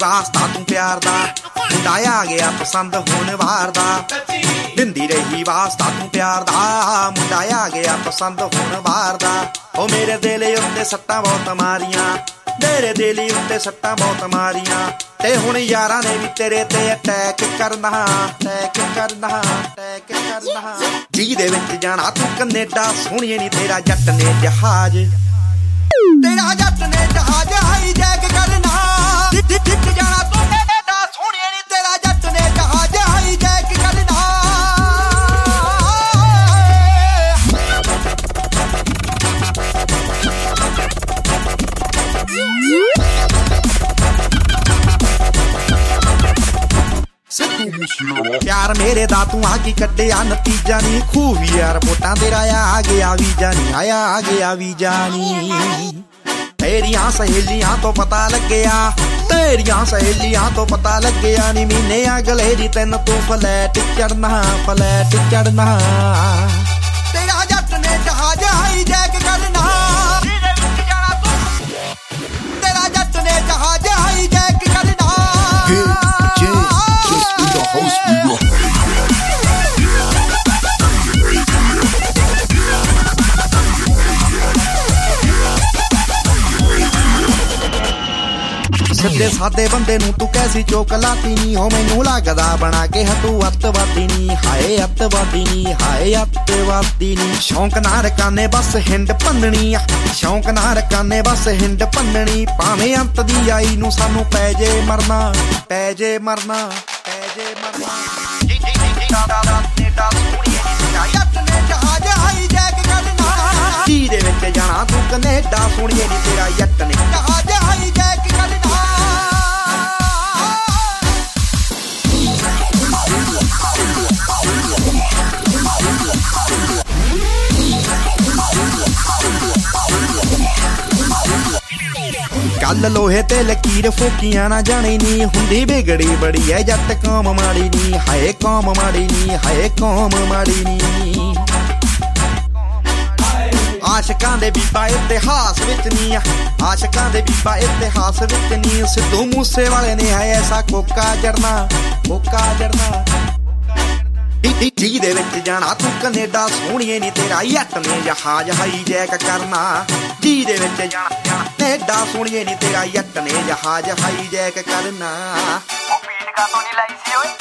ਵਾਸਤਾ ਤੂੰ ਪਿਆਰ ਦਾ ਮੁੰਡਾ ਆ ਗਿਆ ਪਸੰਦ ਹੋਣ ਵਾਰ ਦਾ ਦਿੰਦੀ ਰਹੀ ਵਾਸਤਾ ਤੂੰ ਪਿਆਰ ਦਾ ਮੁੰਡਾ ਆ ਗਿਆ ਪਸੰਦ ਹੋਣ ਵਾਰ ਦਾ ਉਹ ਮੇਰੇ ਦਿਲ ਉੱਤੇ ਸੱਟਾਂ ਬਹੁਤ ਮਾਰੀਆਂ ਮੇਰੇ ਦਿਲ ਉੱਤੇ ਸੱਟਾਂ ਬਹੁਤ ਮਾਰੀਆਂ ਤੇ ਹੁਣ ਯਾਰਾਂ ਨੇ ਵੀ ਤੇਰੇ ਤੇ ਅਟੈਕ ਕਰਨਾ ਜੀ ਦੇ ਵਿੱਚ ਜਾਣਾ ਤੂੰ ਕੈਨੇਡਾ ਸੋਹਣੀਏ ਨੀ ਤੇਰਾ ਜੱਟ ਨੇ ਜਹਾਜ਼ ਹਾਈ ਜੈਕ ਕਰਨਾ ਜਿੱਤ ਜਾਣਾ ਤੂੰ ਕੈਨੇਡਾ ਸੋਹਣੀਏ ਨੀ ਤੇਰਾ ਜੱਟ ਨੇ ਜਹਾਜ਼ ਹਾਈ ਜੈਕ ਕਰਨਾ ਪਿਆਰ ਮੇਰੇ ਦਾ ਤੂੰ ਆ ਕੀ ਕੱਢਿਆ ਨਤੀਜਾ ਨੀ ਖੂਬ ਯਾਰ ਵੋਟਾਂ ਤੇਰਾ ਆ ਗਿਆ ਵੀਜ਼ਾ ਨੀ ਆਇਆ ਆ ਗਿਆ ਵੀਜ਼ਾ ਨੀ ਤੇਰੀਆਂ ਸਹੇਲੀਆਂ ਤੋਂ ਪਤਾ ਲੱਗਿਆ ਤੇਰੀਆਂ ਸਹੇਲੀਆਂ ਤੋਂ ਪਤਾ ਲੱਗਿਆ ਨੀ ਮਹੀਨੇ ਅਗਲੇ ਦੀ ਤੈਨੂੰ ਤੂੰ ਫਲੈਟ ਚੜਨਾ ਤੇਰਾ ਜੱਟ ਨੇ ਜਹਾਜ਼ ਹਾਈ ਜੈਕ ਕਰਨਾ ਤੇਰਾ ਜੱਟ ਨੇ ਜਹਾਜ਼ ਹਾਈ ਜੈਕ ਕਰਨਾ ਸਿੱਧੇ ਸਾਦੇ ਬੰਦੇ ਨੂੰ ਤੂੰ ਕੈਸੀ ਚੋਕਲਾਤੀ ਨੀ ਹੋ ਮੈਨੂੰ ਲੱਗਦਾ ਬਣਾ ਕੇ ਹਟੂ ਅੱਤਵਾਦੀ ਨੀ ਹਾਏ ਅੱਤਵਾਦੀ ਨੀ ਸ਼ੌਂਕ ਨਾ ਰਕਾਨੇ ਬਸ ਹਿੰਡ ਭੰਨਣੀ ਸ਼ੌਂਕ ਨਾ ਰਕਾਨੇ ਬਸ ਹਿੰਡ ਭੰਨਣੀ ਭਾਵੇਂ ਅੰਤ ਦੀ ਆਈ ਨੂੰ ਸਾਨੂੰ ਪੈ ਜੇ ਮਰਨਾ ਜੀ ਦੇ ਵਿੱਚ ਜਾਣਾ ਤੂੰ ਕੈਨੇਡਾ ਸੋਹਣੀਏ ਨੀ ਤੇਰਾ ਜੱਟ ਨੇ ਜਹਾਜ਼ ਹਾਈ ਜੈਕ ਕਰਨਾ ਗੱਲ ਲੋਹੇ ਤੇ ਲਕੀਰ ਫੋਕੀਆਂ ਨਾ ਜਾਣੀ ਨੀ ਹੁੰਦੀ ਵਿਗੜੀ ਬੜੀ ਐ ਜੱਟ ਕੌਮ ਮਾੜੀ ਨੀ ਹਾਏ ਕੌਮ ਮਾੜੀ ਨੀ ਆਸ਼ਕਾਂ ਦੇ ਬੀਬਾ ਇਤਿਹਾਸ ਵਿੱਚ ਨੀ ਆਸ਼ਕਾਂ ਦੇ ਬੀਬਾ ਇਤਿਹਾਸ ਵਿੱਚ ਨੀ ਸਿੱਧੂ ਮੂਸੇ ਵਾਲੇ ਨੇ ਹੈ ਐਸਾ ਕੋਕਾ ਜੜਨਾ ਜੀ ਦੇ ਵਿੱਚ ਜਾਣਾ ਤੂੰ ਕੈਨੇਡਾ ਸੋਹਣੀਏ ਨੀ ਤੇਰਾ ਜੱਟ ਨੇ ਜਹਾਜ਼ ਹਾਈ ਜੈਕ ਕਰਨਾ ਜੀ ਦੇ ਵਿੱਚ ਜਾਣਾ ਕੈਨੇਡਾ ਸੋਹਣੀਏ ਨੀ ਤੇਰਾ ਜੱਟ ਨੇ ਜਹਾਜ਼ ਹਾਈ ਜੈਕ ਕਰਨਾ ਉਹ ਪੀੜ ਕਾ ਤੋਂ ਨੀ ਲਾਈ ਸੀ ਓਏ